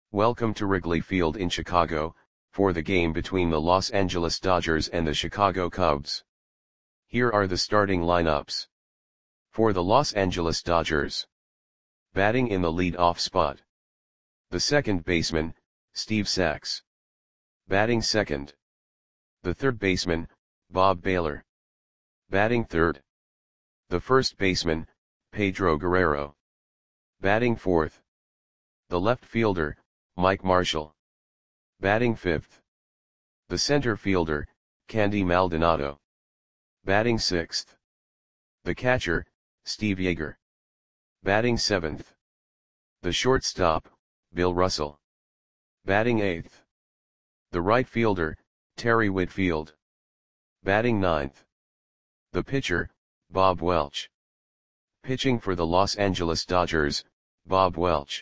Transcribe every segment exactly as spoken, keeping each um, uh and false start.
Welcome to Wrigley Field in Chicago, for the game between the Los Angeles Dodgers and the Chicago Cubs. Here are the starting lineups. For the Los Angeles Dodgers. Batting in the lead-off spot. The second baseman, Steve Sax. Batting second. The third baseman, Bob Baylor. Batting third. The first baseman, Pedro Guerrero. Batting fourth. The left fielder, Mike Marshall. Batting fifth. The center fielder, Candy Maldonado. Batting sixth. The catcher, Steve Yeager. Batting seventh. The shortstop, Bill Russell. Batting eighth. The right fielder, Terry Whitfield. Batting ninth. The pitcher, Bob Welch. Pitching for the Los Angeles Dodgers, Bob Welch.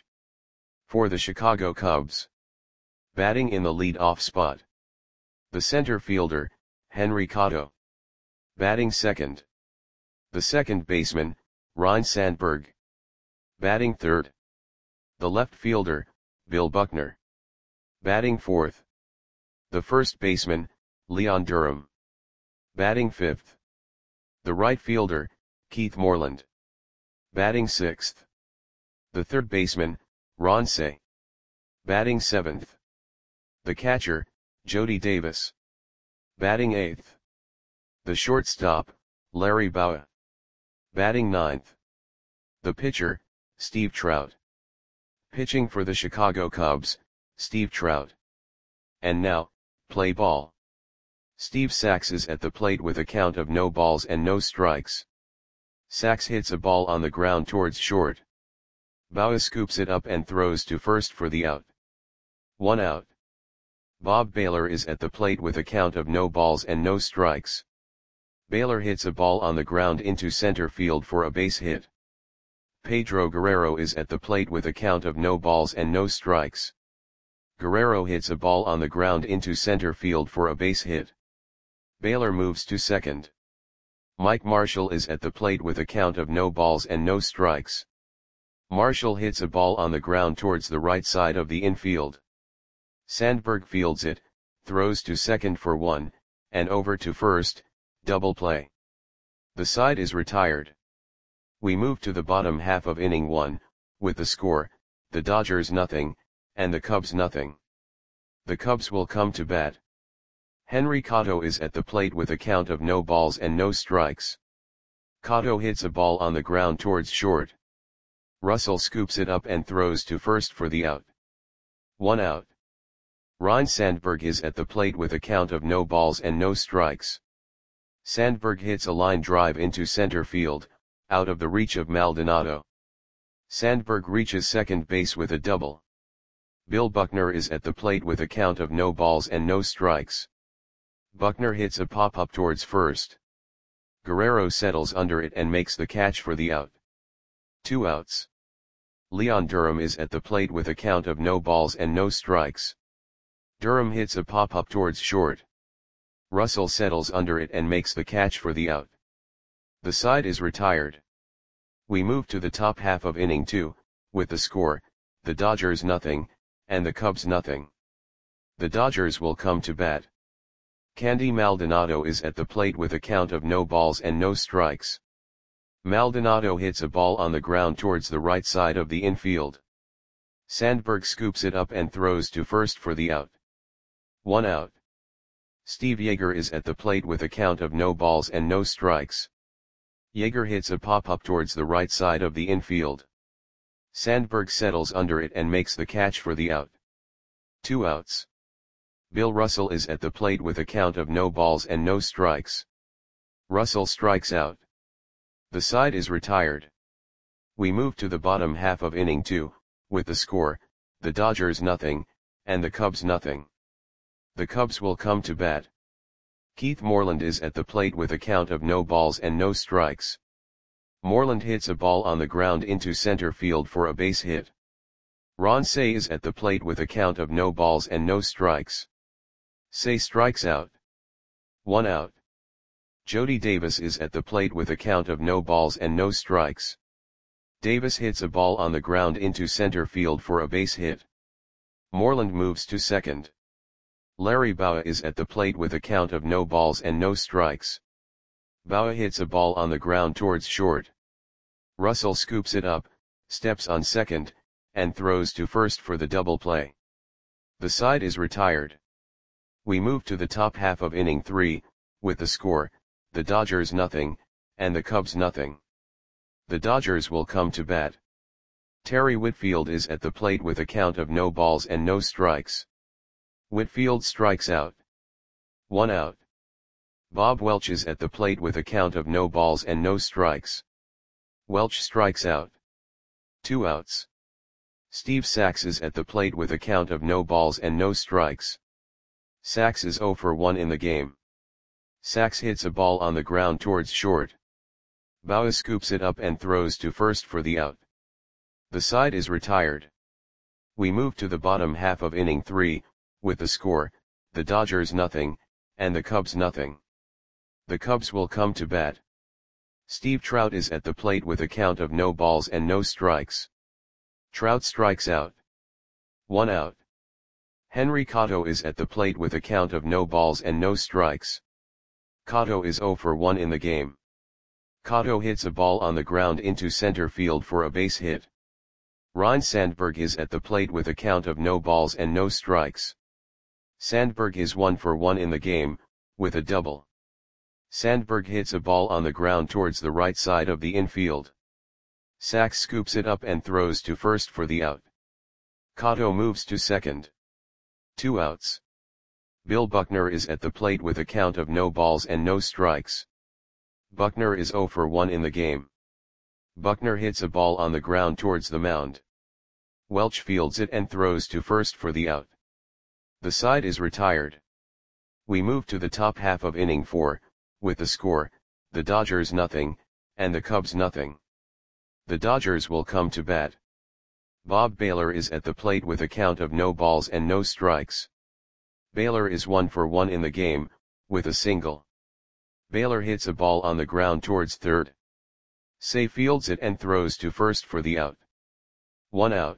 For the Chicago Cubs. Batting in the lead-off spot. The center fielder, Henry Cotto. Batting second. The second baseman, Ryne Sandberg. Batting third. The left fielder, Bill Buckner. Batting fourth. The first baseman, Leon Durham. Batting fifth. The right fielder, Keith Moreland. Batting sixth. The third baseman, Ron Cey. Batting seventh. The catcher, Jody Davis. Batting eighth. The shortstop, Larry Bowa. Batting ninth. The pitcher, Steve Trout. Pitching for the Chicago Cubs, Steve Trout. And now, play ball. Steve Sax is at the plate with a count of no balls and no strikes. Sax hits a ball on the ground towards short. Bowa scoops it up and throws to first for the out. One out. Bob Baylor is at the plate with a count of no balls and no strikes. Baylor hits a ball on the ground into center field for a base hit. Pedro Guerrero is at the plate with a count of no balls and no strikes. Guerrero hits a ball on the ground into center field for a base hit. Baylor moves to second. Mike Marshall is at the plate with a count of no balls and no strikes. Marshall hits a ball on the ground towards the right side of the infield. Sandberg fields it, throws to second for one, and over to first, double play. The side is retired. We move to the bottom half of inning one, with the score, the Dodgers nothing, and the Cubs nothing. The Cubs will come to bat. Henry Cotto is at the plate with a count of no balls and no strikes. Cotto hits a ball on the ground towards short. Russell scoops it up and throws to first for the out. One out. Ryne Sandberg is at the plate with a count of no balls and no strikes. Sandberg hits a line drive into center field, out of the reach of Maldonado. Sandberg reaches second base with a double. Bill Buckner is at the plate with a count of no balls and no strikes. Buckner hits a pop-up towards first. Guerrero settles under it and makes the catch for the out. Two outs. Leon Durham is at the plate with a count of no balls and no strikes. Durham hits a pop-up towards short. Russell settles under it and makes the catch for the out. The side is retired. We move to the top half of inning two, with the score, the Dodgers nothing, and the Cubs nothing. The Dodgers will come to bat. Candy Maldonado is at the plate with a count of no balls and no strikes. Maldonado hits a ball on the ground towards the right side of the infield. Sandberg scoops it up and throws to first for the out. One out. Steve Yeager is at the plate with a count of no balls and no strikes. Yeager hits a pop-up towards the right side of the infield. Sandberg settles under it and makes the catch for the out. Two outs. Bill Russell is at the plate with a count of no balls and no strikes. Russell strikes out. The side is retired. We move to the bottom half of inning two, with the score, the Dodgers nothing, and the Cubs nothing. The Cubs will come to bat. Keith Moreland is at the plate with a count of no balls and no strikes. Moreland hits a ball on the ground into center field for a base hit. Ron Cey is at the plate with a count of no balls and no strikes. Cey strikes out. One out. Jody Davis is at the plate with a count of no balls and no strikes. Davis hits a ball on the ground into center field for a base hit. Moreland moves to second. Larry Bowa is at the plate with a count of no balls and no strikes. Bowa hits a ball on the ground towards short. Russell scoops it up, steps on second, and throws to first for the double play. The side is retired. We move to the top half of inning three, with the score, the Dodgers nothing, and the Cubs nothing. The Dodgers will come to bat. Terry Whitfield is at the plate with a count of no balls and no strikes. Whitfield strikes out. One out. Bob Welch is at the plate with a count of no balls and no strikes. Welch strikes out. Two outs. Steve Sax is at the plate with a count of no balls and no strikes. Sax is oh for one in the game. Sax hits a ball on the ground towards short. Bowa scoops it up and throws to first for the out. The side is retired. We move to the bottom half of inning three, with the score, the Dodgers nothing, and the Cubs nothing. The Cubs will come to bat. Steve Trout is at the plate with a count of no balls and no strikes. Trout strikes out. One out. Henry Cotto is at the plate with a count of no balls and no strikes. Cotto is oh for one in the game. Cotto hits a ball on the ground into center field for a base hit. Ryne Sandberg is at the plate with a count of no balls and no strikes. Sandberg is one for one in the game, with a double. Sandberg hits a ball on the ground towards the right side of the infield. Sax scoops it up and throws to first for the out. Cotto moves to second. Two outs. Bill Buckner is at the plate with a count of no balls and no strikes. Buckner is oh for one in the game. Buckner hits a ball on the ground towards the mound. Welch fields it and throws to first for the out. The side is retired. We move to the top half of inning four, with the score, the Dodgers nothing, and the Cubs nothing. The Dodgers will come to bat. Bob Baylor is at the plate with a count of no balls and no strikes. Baylor is one for one in the game, with a single. Baylor hits a ball on the ground towards third. Say fields it and throws to first for the out. One out.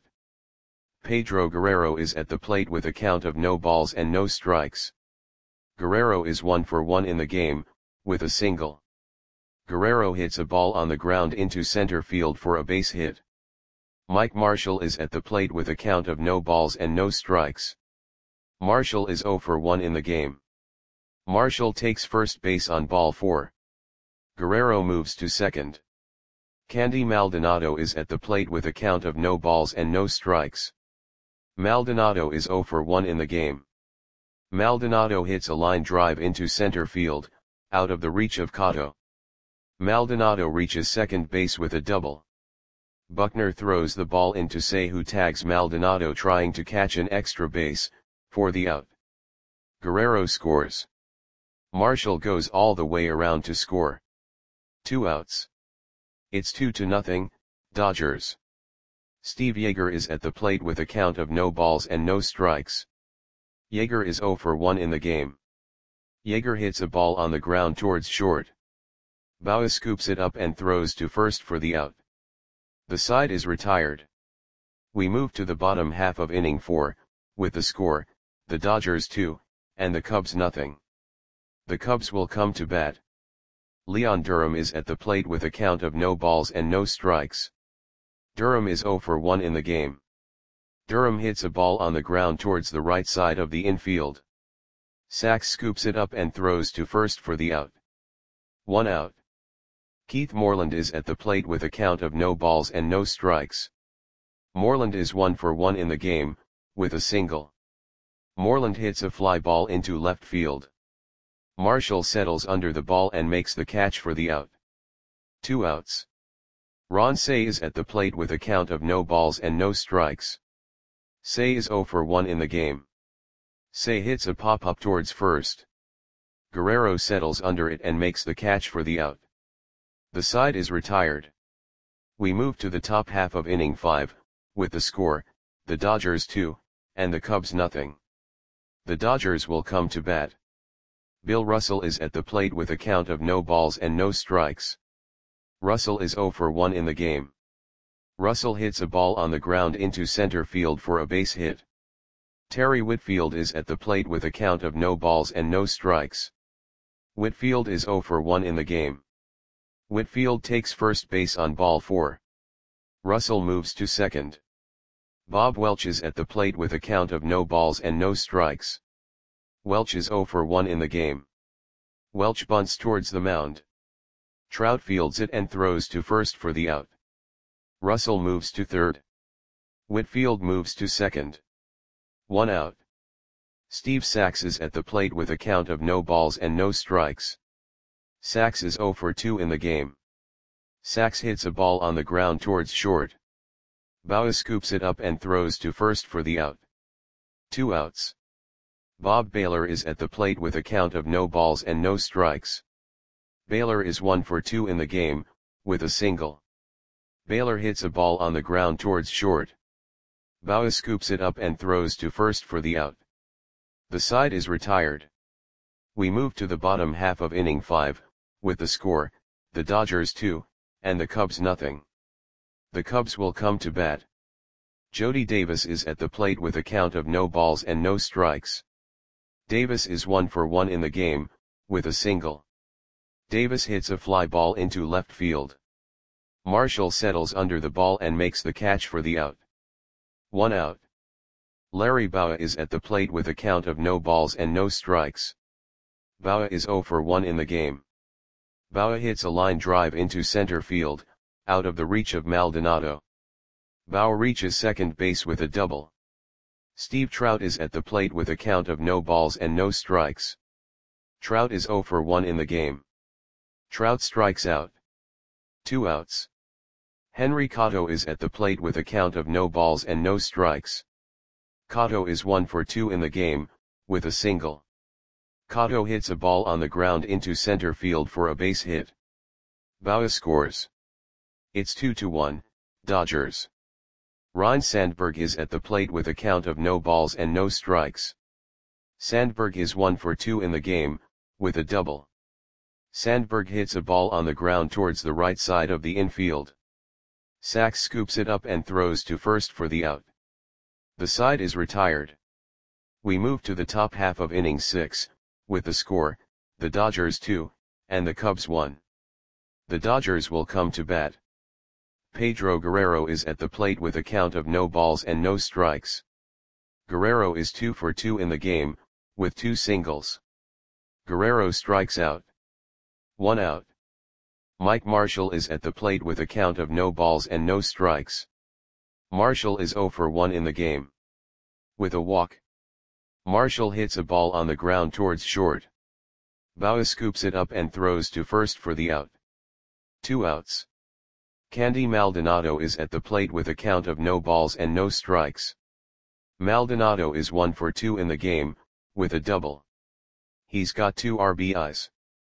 Pedro Guerrero is at the plate with a count of no balls and no strikes. Guerrero is one for one in the game, with a single. Guerrero hits a ball on the ground into center field for a base hit. Mike Marshall is at the plate with a count of no balls and no strikes. Marshall is oh for one in the game. Marshall takes first base on ball four. Guerrero moves to second. Candy Maldonado is at the plate with a count of no balls and no strikes. Maldonado is oh for one in the game. Maldonado hits a line drive into center field, out of the reach of Cotto. Maldonado reaches second base with a double. Buckner throws the ball into Say, who tags Maldonado trying to catch an extra base, for the out. Guerrero scores. Marshall goes all the way around to score. Two outs. It's two to nothing, Dodgers. Steve Yeager is at the plate with a count of no balls and no strikes. Yeager is oh for one in the game. Yeager hits a ball on the ground towards short. Bowa scoops it up and throws to first for the out. The side is retired. We move to the bottom half of inning four, with the score, the Dodgers two, and the Cubs nothing. The Cubs will come to bat. Leon Durham is at the plate with a count of no balls and no strikes. Durham is oh for one in the game. Durham hits a ball on the ground towards the right side of the infield. Sax scoops it up and throws to first for the out. One out. Keith Moreland is at the plate with a count of no balls and no strikes. Moreland is one for one in the game, with a single. Moreland hits a fly ball into left field. Marshall settles under the ball and makes the catch for the out. Two outs. Ron Cey is at the plate with a count of no balls and no strikes. Cey is oh for one in the game. Cey hits a pop-up towards first. Guerrero settles under it and makes the catch for the out. The side is retired. We move to the top half of inning five, with the score, the Dodgers two, and the Cubs nothing. The Dodgers will come to bat. Bill Russell is at the plate with a count of no balls and no strikes. Russell is oh for one in the game. Russell hits a ball on the ground into center field for a base hit. Terry Whitfield is at the plate with a count of no balls and no strikes. Whitfield is zero for one in the game. Whitfield takes first base on ball four. Russell moves to second. Bob Welch is at the plate with a count of no balls and no strikes. Welch is zero for one in the game. Welch bunts towards the mound. Trout fields it and throws to first for the out. Russell moves to third. Whitfield moves to second. One out. Steve Sax is at the plate with a count of no balls and no strikes. Sax is zero for two in the game. Sax hits a ball on the ground towards short. Bauer scoops it up and throws to first for the out. Two outs. Bob Baylor is at the plate with a count of no balls and no strikes. Baylor is one for two in the game, with a single. Baylor hits a ball on the ground towards short. Bauer scoops it up and throws to first for the out. The side is retired. We move to the bottom half of inning five, with the score, the Dodgers two, and the Cubs nothing. The Cubs will come to bat. Jody Davis is at the plate with a count of no balls and no strikes. Davis is one for one in the game, with a single. Davis hits a fly ball into left field. Marshall settles under the ball and makes the catch for the out. One out. Larry Bowa is at the plate with a count of no balls and no strikes. Bowa is zero for one in the game. Bowa hits a line drive into center field, out of the reach of Maldonado. Bowa reaches second base with a double. Steve Trout is at the plate with a count of no balls and no strikes. Trout is zero for one in the game. Trout strikes out. Two outs. Henry Cotto is at the plate with a count of no balls and no strikes. Cotto is one for two in the game, with a single. Cotto hits a ball on the ground into center field for a base hit. Bowa scores. It's two to one, Dodgers. Ryne Sandberg is at the plate with a count of no balls and no strikes. Sandberg is one for two in the game, with a double. Sandberg hits a ball on the ground towards the right side of the infield. Sax scoops it up and throws to first for the out. The side is retired. We move to the top half of inning six, with the score, the Dodgers two, and the Cubs one. The Dodgers will come to bat. Pedro Guerrero is at the plate with a count of no balls and no strikes. Guerrero is two for two in the game, with two singles. Guerrero strikes out. One out. Mike Marshall is at the plate with a count of no balls and no strikes. Marshall is zero for one in the game. With a walk. Marshall hits a ball on the ground towards short. Bowa scoops it up and throws to first for the out. Two outs. Candy Maldonado is at the plate with a count of no balls and no strikes. Maldonado is one for two in the game, with a double. He's got two R B Is.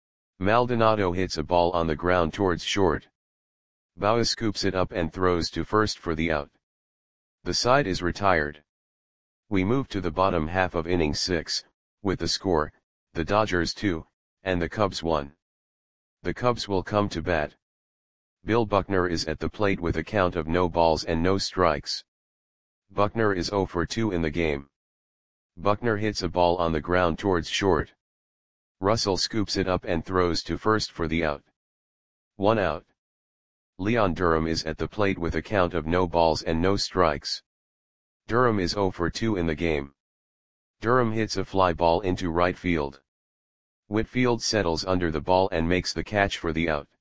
Maldonado hits a ball on the ground towards short. Bowa scoops it up and throws to first for the out. The side is retired. We move to the bottom half of inning six, with the score, the Dodgers two, and the Cubs one. The Cubs will come to bat. Bill Buckner is at the plate with a count of no balls and no strikes. Buckner is zero for two in the game. Buckner hits a ball on the ground towards short. Russell scoops it up and throws to first for the out. One out. Leon Durham is at the plate with a count of no balls and no strikes. Durham is zero for two in the game. Durham hits a fly ball into right field. Whitfield settles under the ball and makes the catch for the out.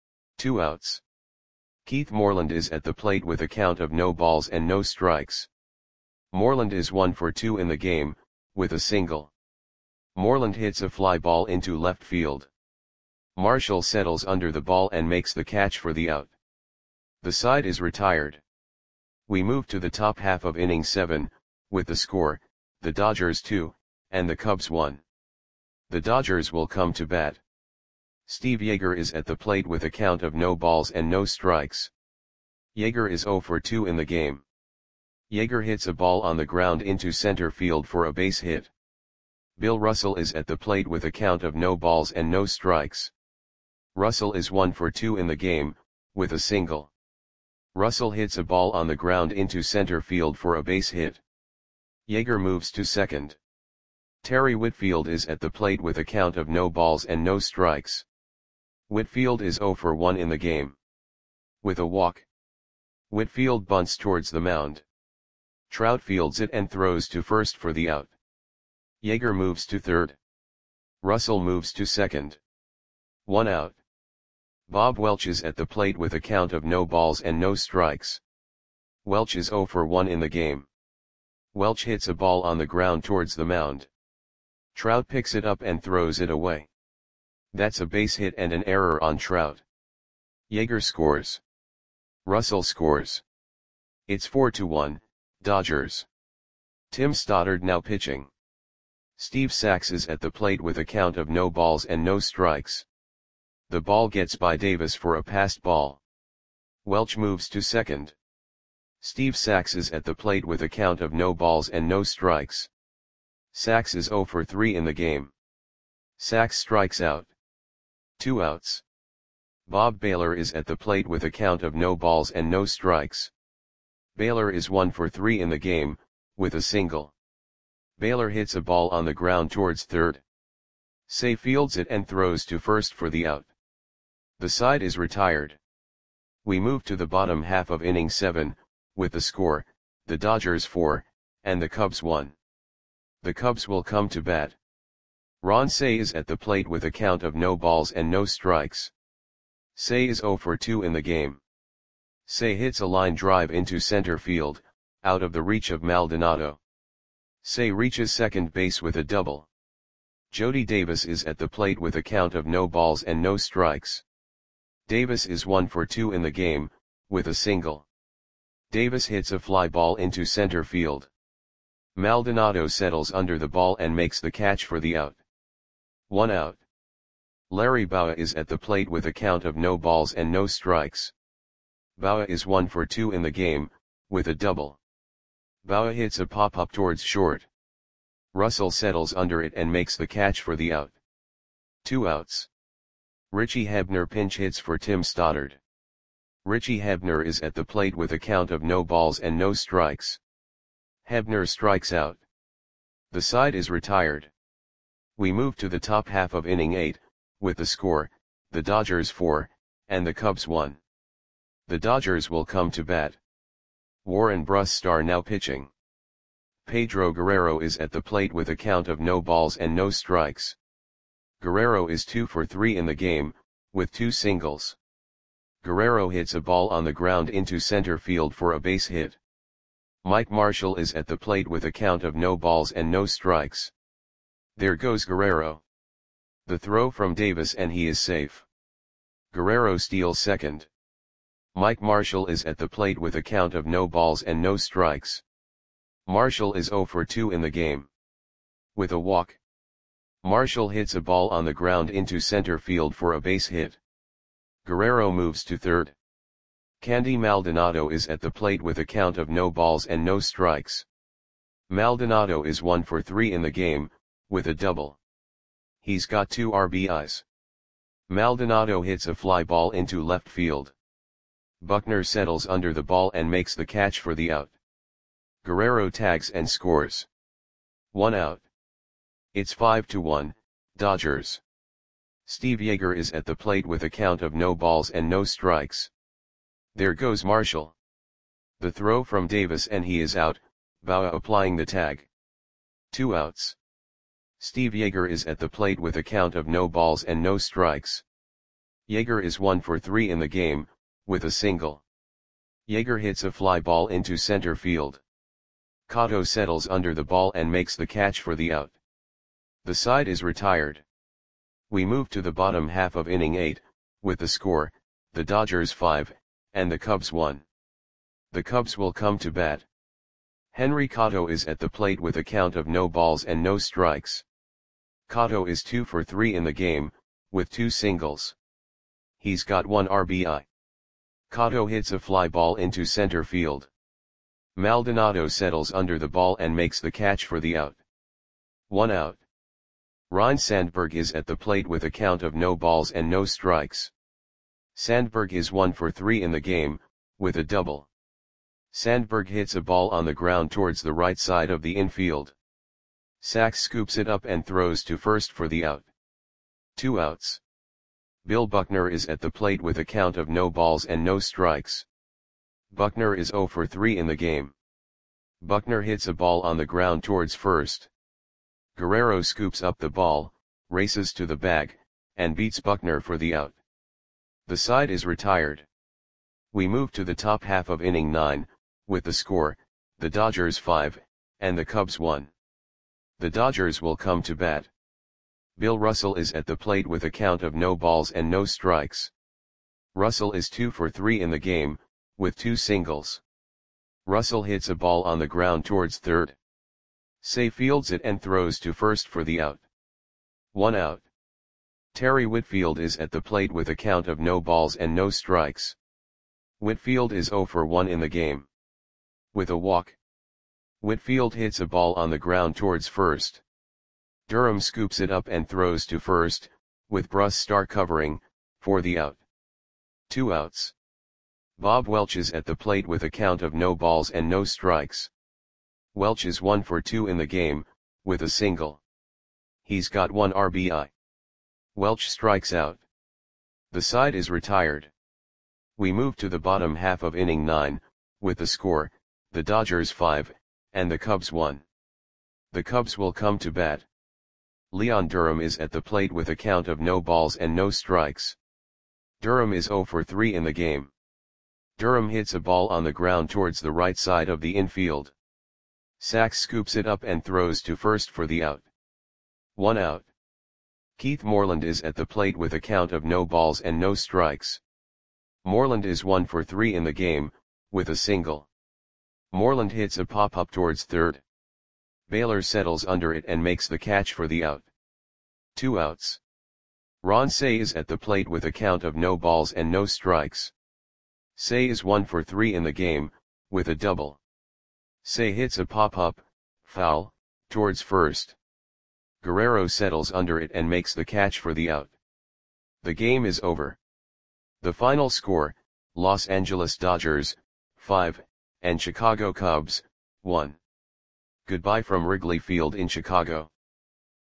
Two outs. Keith Moreland is at the plate with a count of no balls and no strikes. Moreland is one for two in the game, with a single. Moreland hits a fly ball into left field. Marshall settles under the ball and makes the catch for the out. The side is retired. We move to the top half of inning seven, with the score, the Dodgers two, and the Cubs one. The Dodgers will come to bat. Steve Yeager is at the plate with a count of no balls and no strikes. Yeager is zero for two in the game. Yeager hits a ball on the ground into center field for a base hit. Bill Russell is at the plate with a count of no balls and no strikes. Russell is one for two in the game, with a single. Russell hits a ball on the ground into center field for a base hit. Yeager moves to second. Terry Whitfield is at the plate with a count of no balls and no strikes. Whitfield is zero for one in the game. With a walk, Whitfield bunts towards the mound. Trout fields it and throws to first for the out. Yeager moves to third. Russell moves to second. One out. Bob Welch is at the plate with a count of no balls and no strikes. Welch is zero for one in the game. Welch hits a ball on the ground towards the mound. Trout picks it up and throws it away. That's a base hit and an error on Trout. Yeager scores. Russell scores. It's four to one, Dodgers. Tim Stoddard now pitching. Steve Sax is at the plate with a count of no balls and no strikes. The ball gets by Davis for a passed ball. Welch moves to second. Steve Sax is at the plate with a count of no balls and no strikes. Sax is zero for three in the game. Sax strikes out. Two outs. Bob Baylor is at the plate with a count of no balls and no strikes. Baylor is one for three in the game, with a single. Baylor hits a ball on the ground towards third. Say fields it and throws to first for the out. The side is retired. We move to the bottom half of inning seven, with the score, the Dodgers four, and the Cubs one. The Cubs will come to bat. Ron Cey is at the plate with a count of no balls and no strikes. Cey is zero for two in the game. Cey hits a line drive into center field, out of the reach of Maldonado. Cey reaches second base with a double. Jody Davis is at the plate with a count of no balls and no strikes. Davis is one for two in the game, with a single. Davis hits a fly ball into center field. Maldonado settles under the ball and makes the catch for the out. One out. Larry Bowa is at the plate with a count of no balls and no strikes. Bowa is one for two in the game, with a double. Bowa hits a pop-up towards short. Russell settles under it and makes the catch for the out. Two outs. Richie Hebner pinch hits for Tim Stoddard. Richie Hebner is at the plate with a count of no balls and no strikes. Hebner strikes out. The side is retired. We move to the top half of inning eight, with the score, the Dodgers four, and the Cubs one. The Dodgers will come to bat. Warren Brustar now pitching. Pedro Guerrero is at the plate with a count of no balls and no strikes. Guerrero is two for three in the game, with two singles. Guerrero hits a ball on the ground into center field for a base hit. Mike Marshall is at the plate with a count of no balls and no strikes. There goes Guerrero. The throw from Davis and he is safe. Guerrero steals second. Mike Marshall is at the plate with a count of no balls and no strikes. Marshall is zero for two in the game. With a walk, Marshall hits a ball on the ground into center field for a base hit. Guerrero moves to third. Candy Maldonado is at the plate with a count of no balls and no strikes. Maldonado is one for three in the game, with a double. He's got two R B Is. Maldonado hits a fly ball into left field. Buckner settles under the ball and makes the catch for the out. Guerrero tags and scores. One out. It's five to one, Dodgers. Steve Yeager is at the plate with a count of no balls and no strikes. There goes Marshall. The throw from Davis and he is out, Bowa applying the tag. Two outs. Steve Yeager is at the plate with a count of no balls and no strikes. Yeager is one for three in the game, with a single. Yeager hits a fly ball into center field. Cotto settles under the ball and makes the catch for the out. The side is retired. We move to the bottom half of inning eight, with the score, the Dodgers five, and the Cubs one. The Cubs will come to bat. Henry Cotto is at the plate with a count of no balls and no strikes. Cotto is two for three in the game, with two singles. He's got one R B I. Cotto hits a fly ball into center field. Maldonado settles under the ball and makes the catch for the out. One out. Ryne Sandberg is at the plate with a count of no balls and no strikes. Sandberg is one for three in the game, with a double. Sandberg hits a ball on the ground towards the right side of the infield. Sachs scoops it up and throws to first for the out. Two outs. Bill Buckner is at the plate with a count of no balls and no strikes. Buckner is oh for three in the game. Buckner hits a ball on the ground towards first. Guerrero scoops up the ball, races to the bag, and beats Buckner for the out. The side is retired. We move to the top half of inning nine, with the score, the Dodgers five, and the Cubs one. The Dodgers will come to bat. Bill Russell is at the plate with a count of no balls and no strikes. Russell is two for three in the game, with two singles. Russell hits a ball on the ground towards third. Say fields it and throws to first for the out. One out. Terry Whitfield is at the plate with a count of no balls and no strikes. Whitfield is oh for one in the game. With a walk. Whitfield hits a ball on the ground towards first. Durham scoops it up and throws to first, with Brusdar covering, for the out. Two outs. Bob Welch is at the plate with a count of no balls and no strikes. Welch is one for two in the game, with a single. He's got one R B I. Welch strikes out. The side is retired. We move to the bottom half of inning nine, with the score, the Dodgers five, and the Cubs one. The Cubs will come to bat. Leon Durham is at the plate with a count of no balls and no strikes. Durham is oh for three in the game. Durham hits a ball on the ground towards the right side of the infield. Sachs scoops it up and throws to first for the out. One out. Keith Moreland is at the plate with a count of no balls and no strikes. Moreland is one for three in the game, with a single. Moreland hits a pop-up towards third. Baylor settles under it and makes the catch for the out. Two outs. Ron Cey is at the plate with a count of no balls and no strikes. Cey is one for three in the game, with a double. Cey hits a pop-up, foul, towards first. Guerrero settles under it and makes the catch for the out. The game is over. The final score, Los Angeles Dodgers, five, and Chicago Cubs, one. Goodbye from Wrigley Field in Chicago.